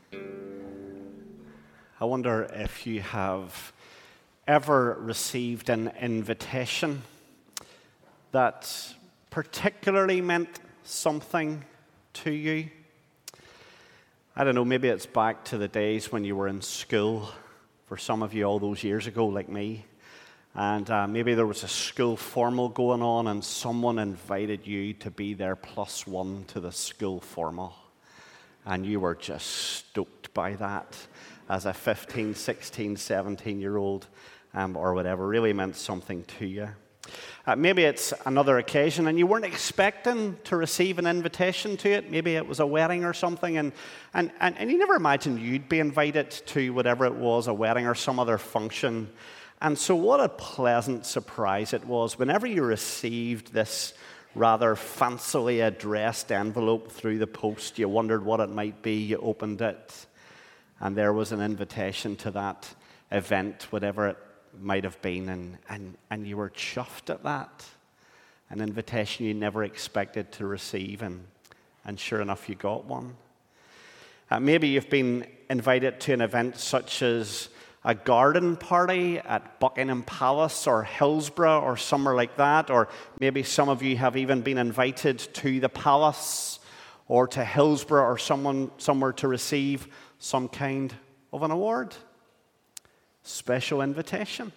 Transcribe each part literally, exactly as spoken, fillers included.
I wonder if you have ever received an invitation that particularly meant something to you. I don't know, maybe it's back to the days when you were in school, for some of you all those years ago, like me. And uh, maybe there was a school formal going on and someone invited you to be their plus one to the school formal. And you were just stoked by that as a fifteen, sixteen, seventeen-year-old um, or whatever. Really meant something to you. Uh, maybe it's another occasion and you weren't expecting to receive an invitation to it. Maybe it was a wedding or something, and, and, and, and you never imagined you'd be invited to whatever it was, a wedding or some other function. And so what a pleasant surprise it was whenever you received this rather fancily addressed envelope through the post. You wondered what it might be. You opened it, and there was an invitation to that event, whatever it might have been, and, and, and you were chuffed at that. An invitation you never expected to receive, and, and sure enough, you got one. Uh, maybe you've been invited to an event such as a garden party at Buckingham Palace or Hillsborough or somewhere like that, or maybe some of you have even been invited to the palace or to Hillsborough or someone somewhere to receive some kind of an award. Special invitation.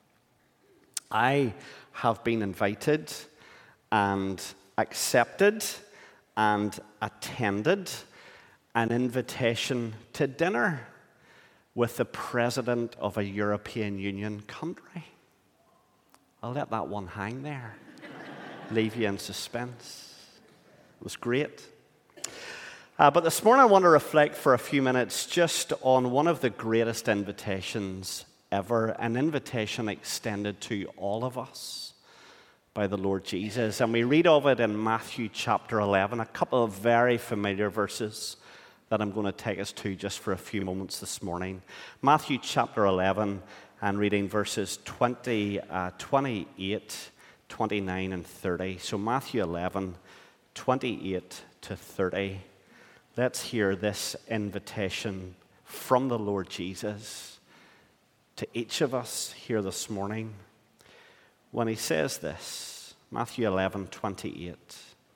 I have been invited and accepted and attended an invitation to dinner with the president of a European Union country. I'll let that one hang there. Leave you in suspense. It was great. Uh, but this morning I want to reflect for a few minutes just on one of the greatest invitations ever, an invitation extended to all of us by the Lord Jesus. And we read of it in Matthew chapter eleven, a couple of very familiar verses that I'm going to take us to just for a few moments this morning. Matthew chapter eleven, and reading verses twenty, uh, twenty-eight, twenty-nine, and thirty. So Matthew eleven, twenty-eight to thirty. Let's hear this invitation from the Lord Jesus to each of us here this morning when he says this. Matthew eleven, twenty-eight.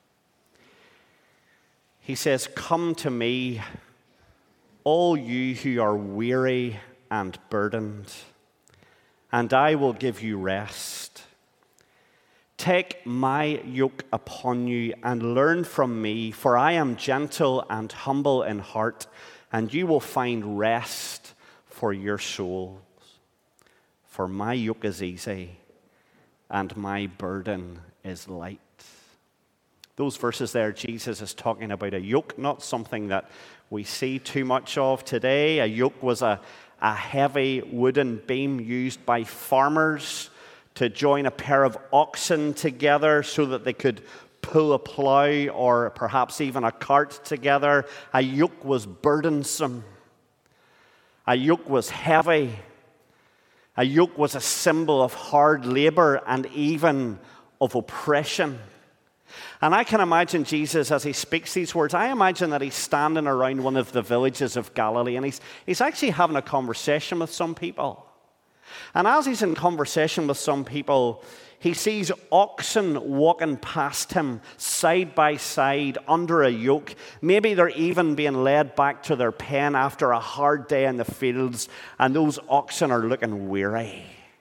He says, "Come to me, all you who are weary and burdened, and I will give you rest. Take my yoke upon you and learn from me, for I am gentle and humble in heart, and you will find rest for your souls. For my yoke is easy, and my burden is light." Those verses there, Jesus is talking about a yoke, not something that we see too much of today. A yoke was a, a heavy wooden beam used by farmers to join a pair of oxen together so that they could pull a plow or perhaps even a cart together. A yoke was burdensome. A yoke was heavy. A yoke was a symbol of hard labor and even of oppression. And I can imagine Jesus as he speaks these words. I imagine that he's standing around one of the villages of Galilee, and he's, he's actually having a conversation with some people. And as he's in conversation with some people, he sees oxen walking past him side by side under a yoke. Maybe they're even being led back to their pen after a hard day in the fields, and those oxen are looking weary.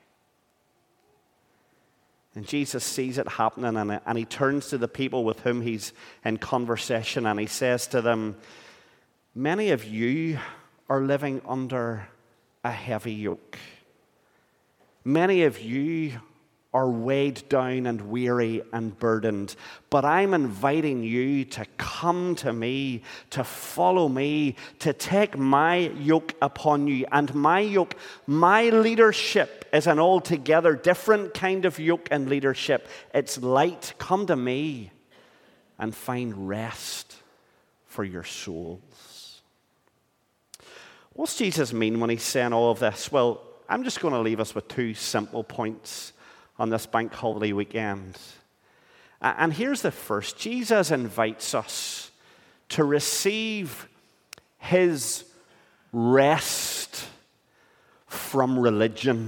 And Jesus sees it happening, and, and he turns to the people with whom he's in conversation, and he says to them, "Many of you are living under a heavy yoke. Many of you are weighed down and weary and burdened, but I'm inviting you to come to me, to follow me, to take my yoke upon you. And my yoke, my leadership is an altogether different kind of yoke and leadership. It's light. Come to me and find rest for your souls." What's Jesus mean when he's saying all of this? Well, I'm just going to leave us with two simple points on this bank holiday weekend. And here's the first. Jesus invites us to receive his rest from religion.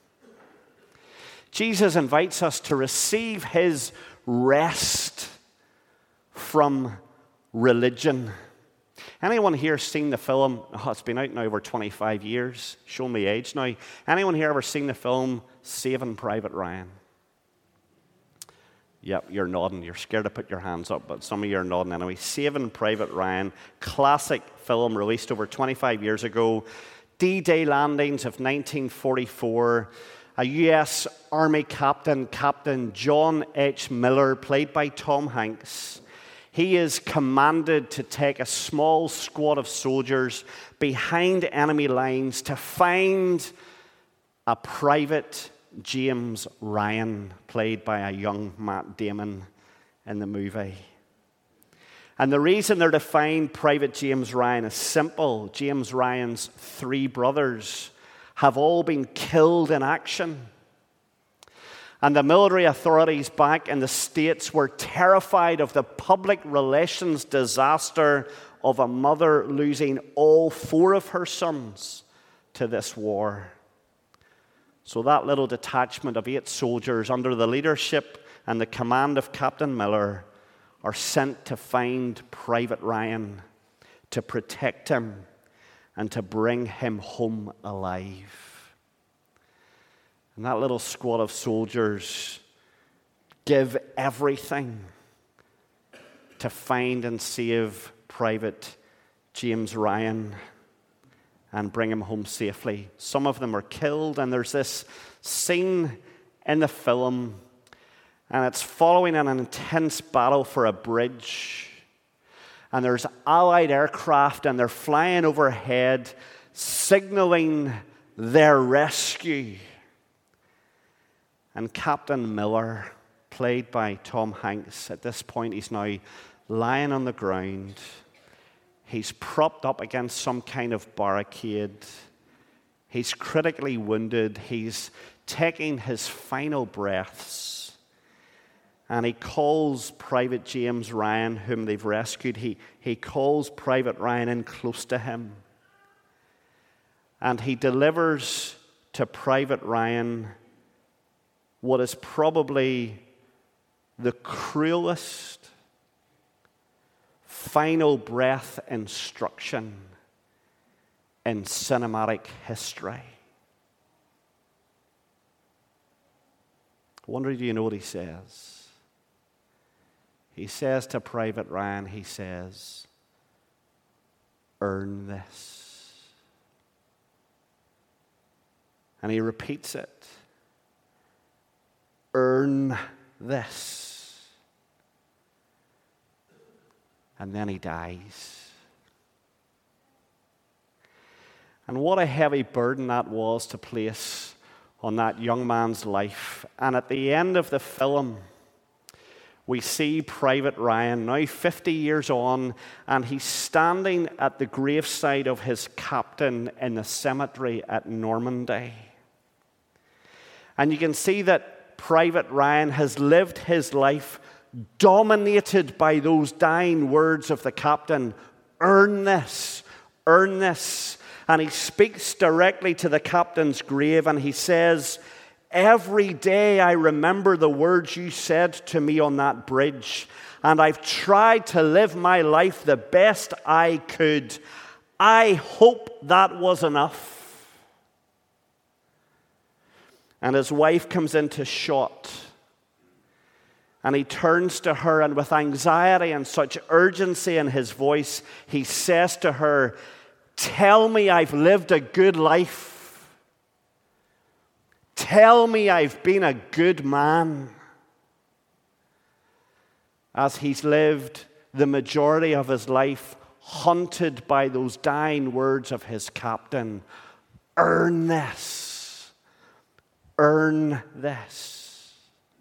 Jesus invites us to receive his rest from religion. Anyone here seen the film? Oh, it's been out now over twenty-five years. Show me age now. Anyone here ever seen the film Saving Private Ryan? Yep, you're nodding. You're scared to put your hands up, but some of you are nodding anyway. Saving Private Ryan, classic film released over twenty-five years ago. D-Day landings of nineteen forty-four. A U S Army captain, Captain John H. Miller, played by Tom Hanks. He is commanded to take a small squad of soldiers behind enemy lines to find a Private James Ryan, played by a young Matt Damon in the movie. And the reason they're to find Private James Ryan is simple. James Ryan's three brothers have all been killed in action. And the military authorities back in the States were terrified of the public relations disaster of a mother losing all four of her sons to this war. So that little detachment of eight soldiers under the leadership and the command of Captain Miller are sent to find Private Ryan, to protect him, and to bring him home alive. And that little squad of soldiers give everything to find and save Private James Ryan and bring him home safely. Some of them are killed, and there's this scene in the film, and it's following an intense battle for a bridge. And there's Allied aircraft, and they're flying overhead, signaling their rescue. And Captain Miller, played by Tom Hanks, at this point he's now lying on the ground. He's propped up against some kind of barricade. He's critically wounded. He's taking his final breaths. And he calls Private James Ryan, whom they've rescued. He, he calls Private Ryan in close to him. And he delivers to Private Ryan what is probably the cruelest final breath instruction in cinematic history. I wonder, do you know what he says? He says to Private Ryan, he says, "Earn this." And he repeats it. Earn this. And then he dies. And what a heavy burden that was to place on that young man's life. And at the end of the film, we see Private Ryan, now fifty years on, and he's standing at the graveside of his captain in the cemetery at Normandy. And you can see that Private Ryan has lived his life dominated by those dying words of the captain, "Earn this, earn this." And he speaks directly to the captain's grave, and he says, "Every day I remember the words you said to me on that bridge, and I've tried to live my life the best I could. I hope that was enough." And his wife comes into shot. And he turns to her, and with anxiety and such urgency in his voice, he says to her, "Tell me I've lived a good life. Tell me I've been a good man." As he's lived the majority of his life haunted by those dying words of his captain, "Earn this. Earn this."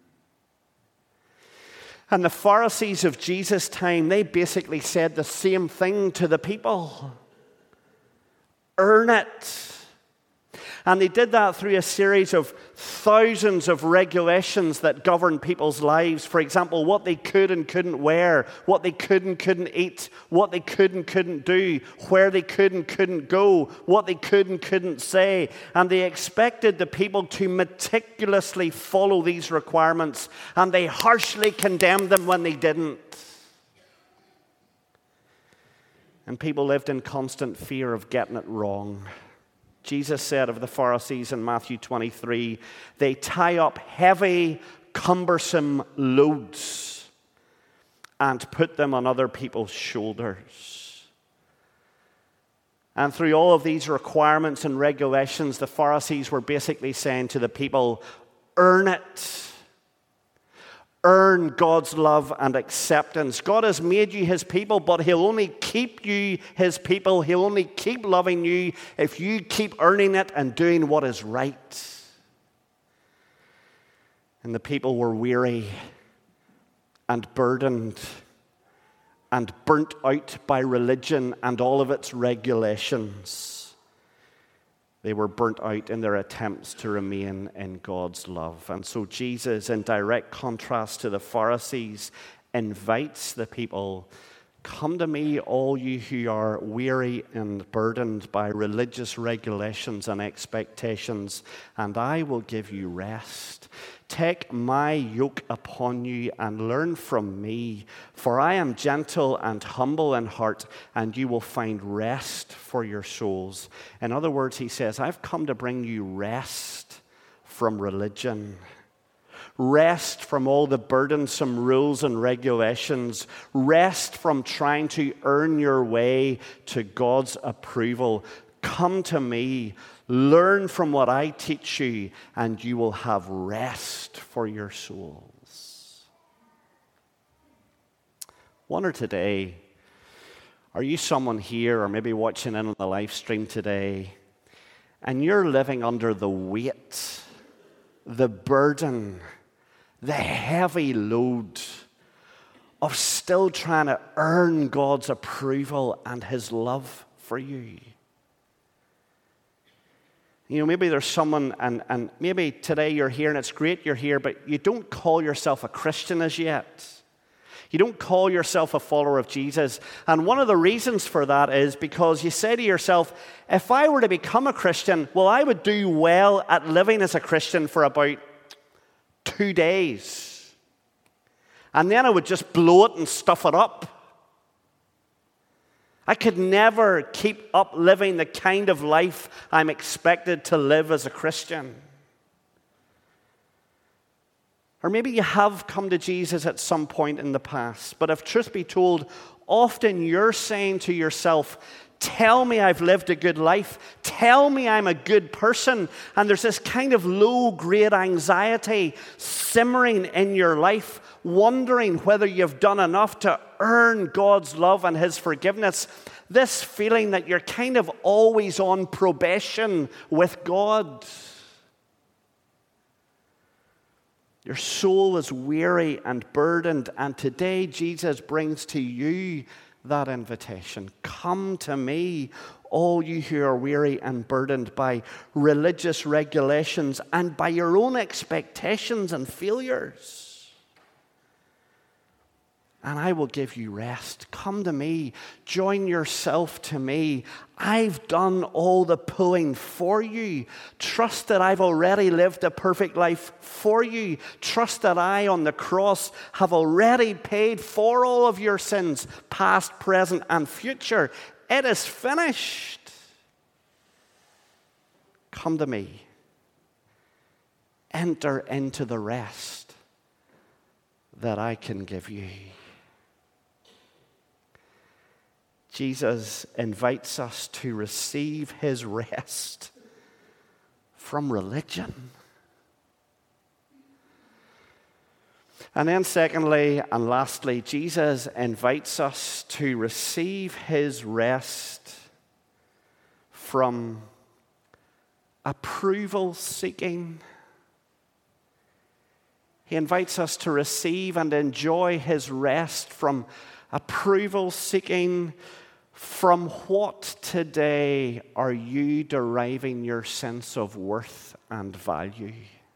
And the Pharisees of Jesus' time, they basically said the same thing to the people. Earn it. And they did that through a series of thousands of regulations that govern people's lives. For example, what they could and couldn't wear, what they could and couldn't eat, what they could and couldn't do, where they could and couldn't go, what they could and couldn't say. And they expected the people to meticulously follow these requirements, and they harshly condemned them when they didn't. And people lived in constant fear of getting it wrong. Jesus said of the Pharisees in Matthew twenty-three, they tie up heavy, cumbersome loads and put them on other people's shoulders. And through all of these requirements and regulations, the Pharisees were basically saying to the people, earn it. Earn God's love and acceptance. God has made you his people, but he'll only keep you his people. He'll only keep loving you if you keep earning it and doing what is right. And the people were weary and burdened and burnt out by religion and all of its regulations. They were burnt out in their attempts to remain in God's love. And so Jesus, in direct contrast to the Pharisees, invites the people, come to me, all you who are weary and burdened by religious regulations and expectations, and I will give you rest. Take my yoke upon you and learn from me, for I am gentle and humble in heart, and you will find rest for your souls. In other words, he says, I've come to bring you rest from religion. Rest from all the burdensome rules and regulations. Rest from trying to earn your way to God's approval. Come to me, learn from what I teach you, and you will have rest for your souls. Wonder today, are you someone here or maybe watching in on the live stream today, and you're living under the weight, the burden, the heavy load of still trying to earn God's approval and his love for you? You know, maybe there's someone, and, and maybe today you're here, and it's great you're here, but you don't call yourself a Christian as yet. You don't call yourself a follower of Jesus. And one of the reasons for that is because you say to yourself, if I were to become a Christian, well, I would do well at living as a Christian for about two days. And then I would just blow it and stuff it up. I could never keep up living the kind of life I'm expected to live as a Christian. Or maybe you have come to Jesus at some point in the past, but if truth be told, often you're saying to yourself, tell me I've lived a good life. Tell me I'm a good person. And there's this kind of low-grade anxiety simmering in your life, wondering whether you've done enough to earn God's love and his forgiveness. This feeling that you're kind of always on probation with God. Your soul is weary and burdened, and today Jesus brings to you that invitation. Come to me, all you who are weary and burdened by religious regulations and by your own expectations and failures, and I will give you rest. Come to me. Join yourself to me. I've done all the pulling for you. Trust that I've already lived a perfect life for you. Trust that I on the cross have already paid for all of your sins, past, present, and future. It is finished. Come to me. Enter into the rest that I can give you. Jesus invites us to receive his rest from religion. And then secondly and lastly, Jesus invites us to receive his rest from approval seeking. He invites us to receive and enjoy his rest from approval seeking, From what today are you deriving your sense of worth and value?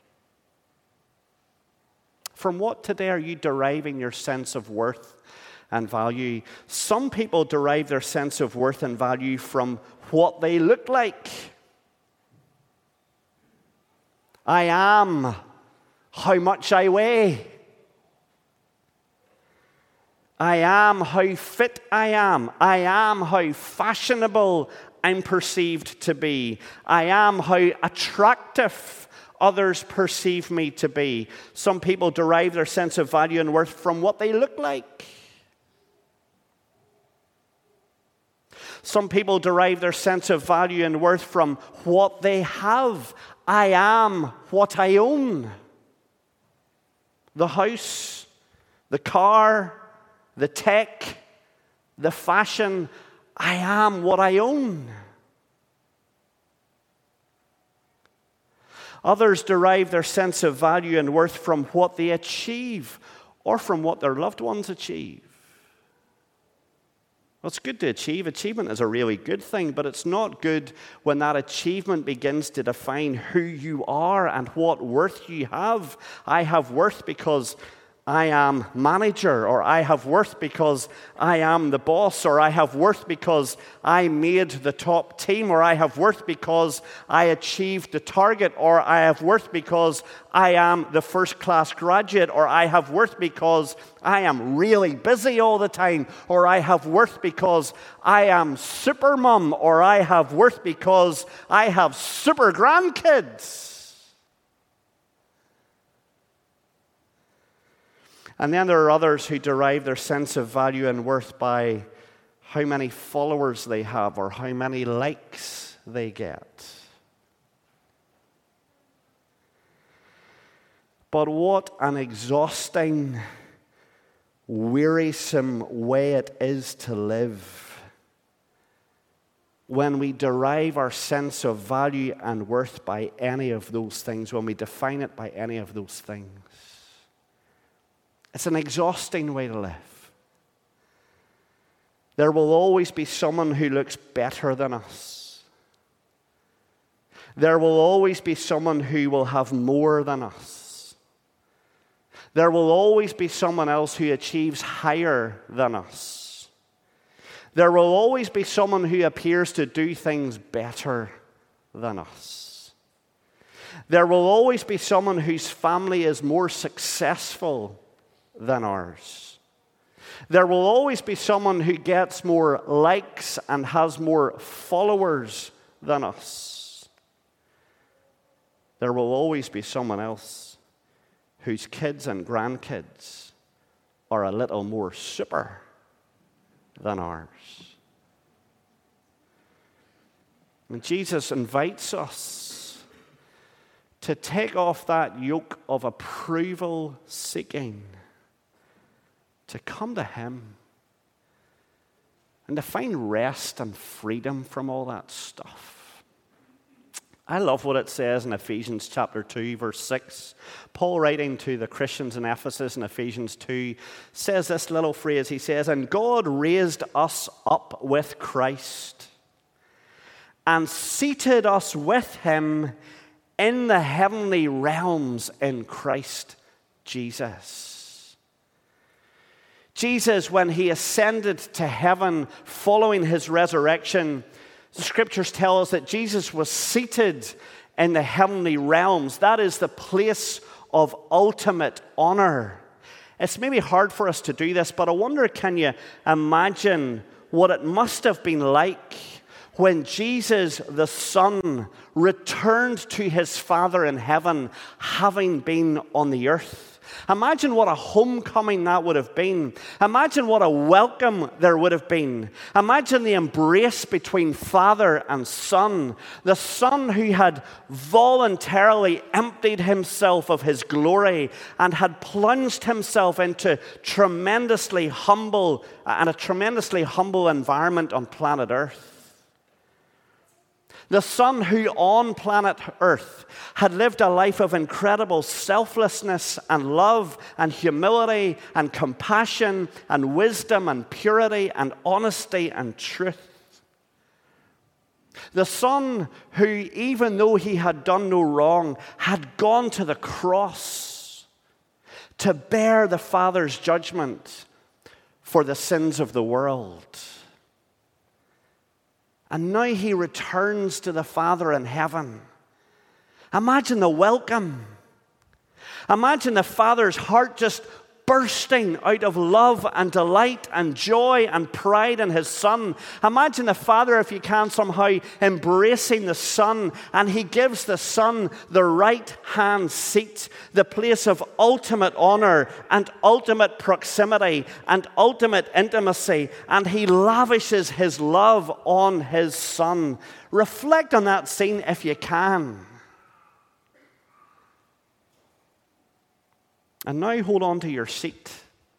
From what today are you deriving your sense of worth and value? Some people derive their sense of worth and value from what they look like. I am how much I weigh. I am how fit I am. I am how fashionable I'm perceived to be. I am how attractive others perceive me to be. Some people derive their sense of value and worth from what they look like. Some people derive their sense of value and worth from what they have. I am what I own. The house, the car, the tech, the fashion. I am what I own. Others derive their sense of value and worth from what they achieve or from what their loved ones achieve. Well, it's good to achieve. Achievement is a really good thing, but it's not good when that achievement begins to define who you are and what worth you have. I have worth because I am manager, or I have worth because I am the boss, or I have worth because I made the top team, or I have worth because I achieved the target, or I have worth because I am the first class graduate, or I have worth because I am really busy all the time, or I have worth because I am super mum, or I have worth because I have super grandkids. And then there are others who derive their sense of value and worth by how many followers they have or how many likes they get. But what an exhausting, wearisome way it is to live when we derive our sense of value and worth by any of those things, when we define it by any of those things. It's an exhausting way to live. There will always be someone who looks better than us. There will always be someone who will have more than us. There will always be someone else who achieves higher than us. There will always be someone who appears to do things better than us. There will always be someone whose family is more successful than ours. There will always be someone who gets more likes and has more followers than us. There will always be someone else whose kids and grandkids are a little more super than ours. And Jesus invites us to take off that yoke of approval seeking, to come to Him and to find rest and freedom from all that stuff. I love what it says in Ephesians chapter two, verse six. Paul, writing to the Christians in Ephesus in Ephesians two, says this little phrase. He says, "And God raised us up with Christ and seated us with Him in the heavenly realms in Christ Jesus." Jesus, when He ascended to heaven following His resurrection, the Scriptures tell us that Jesus was seated in the heavenly realms. That is the place of ultimate honor. It's maybe hard for us to do this, but I wonder, can you imagine what it must have been like when Jesus, the Son, returned to His Father in heaven, having been on the earth? Imagine what a homecoming that would have been. Imagine what a welcome there would have been. Imagine the embrace between Father and Son. The Son who had voluntarily emptied Himself of His glory and had plunged Himself into tremendously humble and a tremendously humble environment on planet Earth. The Son who on planet Earth had lived a life of incredible selflessness and love and humility and compassion and wisdom and purity and honesty and truth. The Son who, even though he had done no wrong, had gone to the cross to bear the Father's judgment for the sins of the world. And now he returns to the Father in heaven. Imagine the welcome. Imagine the Father's heart just bursting out of love and delight and joy and pride in his Son. Imagine the Father, if you can, somehow embracing the Son, and he gives the Son the right-hand seat, the place of ultimate honor and ultimate proximity and ultimate intimacy, and he lavishes his love on his Son. Reflect on that scene if you can. And now hold on to your seat.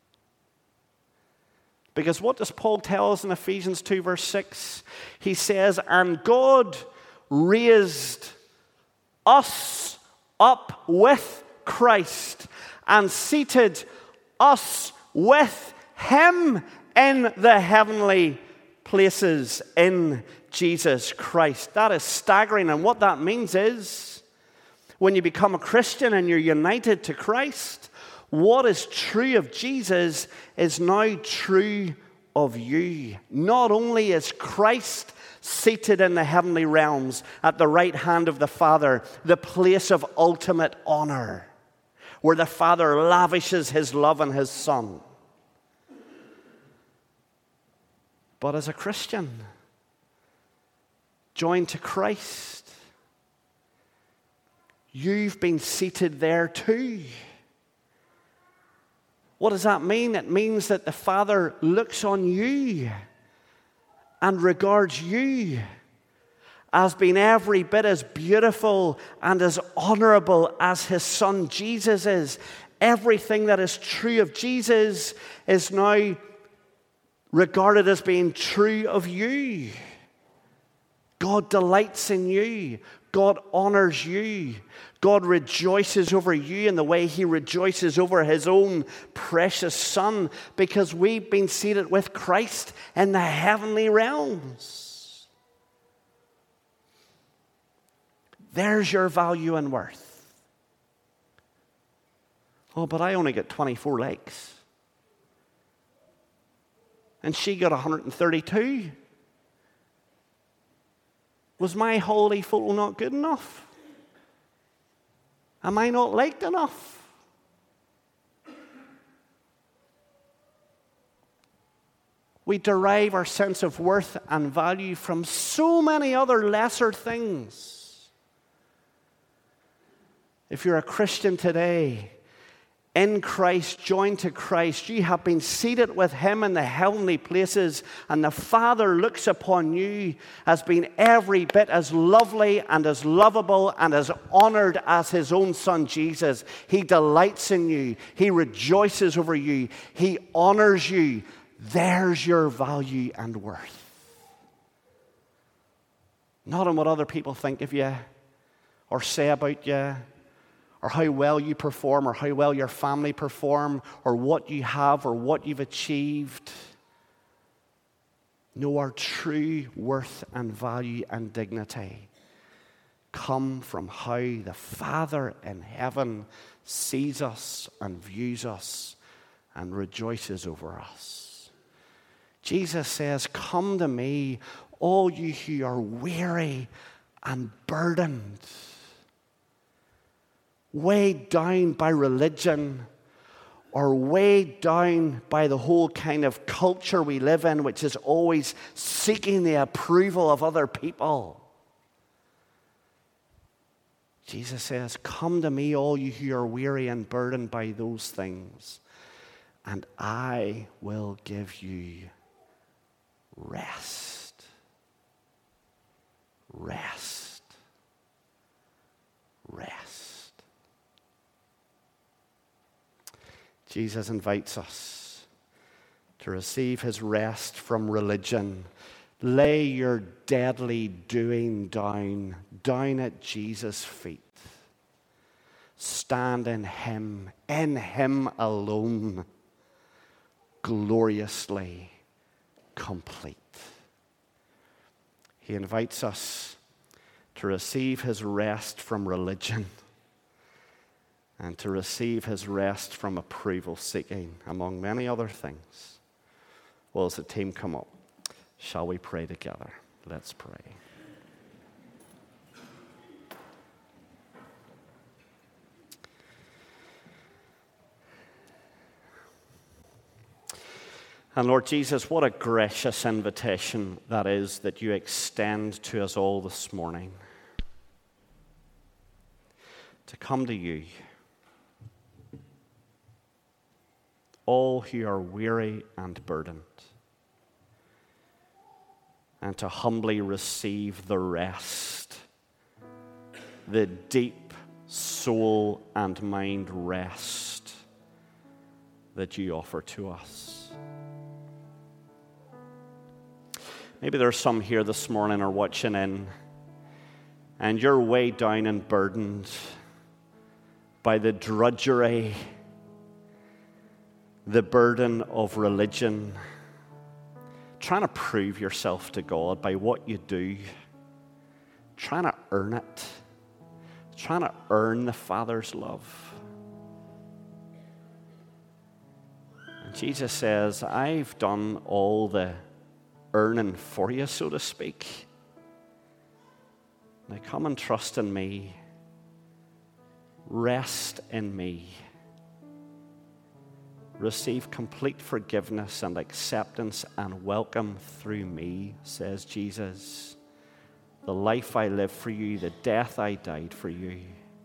Because what does Paul tell us in Ephesians two, verse six? He says, and God raised us up with Christ and seated us with him in the heavenly places in Jesus Christ. That is staggering. And what that means is, when you become a Christian and you're united to Christ, what is true of Jesus is now true of you. Not only is Christ seated in the heavenly realms at the right hand of the Father, the place of ultimate honor, where the Father lavishes his love on his Son. But as a Christian, joined to Christ, you've been seated there too. What does that mean? It means that the Father looks on you and regards you as being every bit as beautiful and as honorable as his Son Jesus is. Everything that is true of Jesus is now regarded as being true of you. God delights in you. God honors you. God rejoices over you in the way he rejoices over his own precious Son, because we've been seated with Christ in the heavenly realms. There's your value and worth. Oh, but I only get twenty-four likes. And she got one hundred thirty-two. Was my holiday photo not good enough? Am I not liked enough? We derive our sense of worth and value from so many other lesser things. If you're a Christian today, in Christ, joined to Christ, you have been seated with him in the heavenly places, and the Father looks upon you as being every bit as lovely and as lovable and as honored as his own Son Jesus. He delights in you. He rejoices over you. He honors you. There's your value and worth. Not in what other people think of you or say about you, or how well you perform, or how well your family perform, or what you have, or what you've achieved. No, our true worth and value and dignity come from how the Father in heaven sees us and views us and rejoices over us. Jesus says, come to me, all you who are weary and burdened, weighed down by religion, or weighed down by the whole kind of culture we live in, which is always seeking the approval of other people. Jesus says, come to me, all you who are weary and burdened by those things, and I will give you rest. Rest. Rest. Jesus invites us to receive his rest from religion, Lay your deadly doing down, down at Jesus' feet. Stand in Him, in Him alone, gloriously complete. He invites us to receive His rest from religion and to receive His rest from approval seeking, among many other things. Well, as the team come up, shall we pray together? Let's pray. And Lord Jesus, what a gracious invitation that is that you extend to us all this morning. To come to you, all who are weary and burdened, and to humbly receive the rest, the deep soul and mind rest that you offer to us. Maybe there's some here this morning or watching in, and you're weighed down and burdened by the drudgery, the burden of religion, trying to prove yourself to God by what you do, trying to earn it, trying to earn the Father's love. And Jesus says, I've done all the earning for you, so to speak. Now come and trust in me. Rest in me. Receive complete forgiveness and acceptance and welcome through me, says Jesus. The life I live for you, the death I died for you.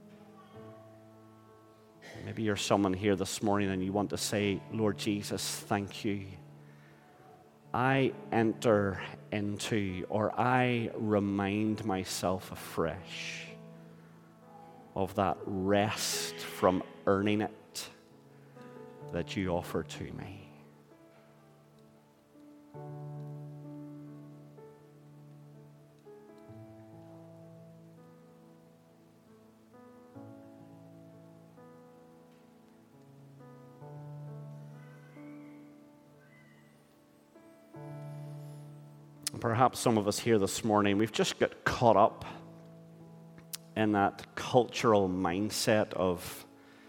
Maybe you're someone here this morning and you want to say, Lord Jesus, thank you. I enter into, or I remind myself afresh of that rest from earning it that you offer to me. Perhaps some of us here this morning, we've just got caught up in that cultural mindset of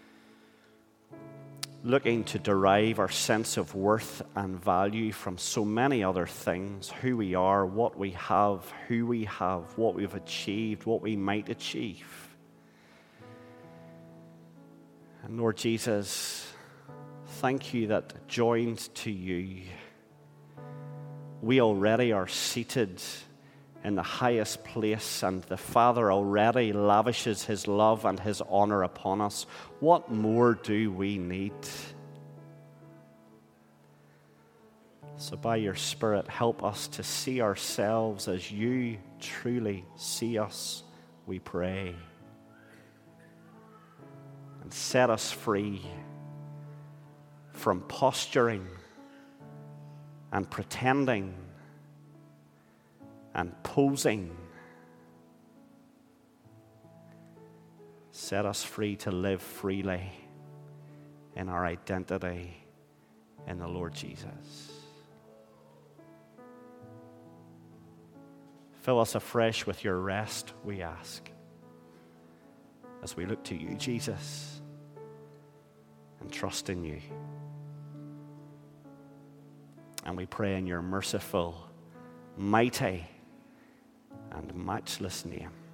looking to derive our sense of worth and value from so many other things, who we are, what we have, who we have, what we've achieved, what we might achieve. And Lord Jesus, thank you that joined to you, we already are seated in the highest place, and the Father already lavishes His love and His honor upon us. What more do we need? So by your Spirit, help us to see ourselves as you truly see us, we pray. And set us free from posturing and pretending and posing. Set us free to live freely in our identity in the Lord Jesus. Fill us afresh with your rest, we ask, as we look to you, Jesus, and trust in you. And we pray in your merciful, mighty, and matchless name.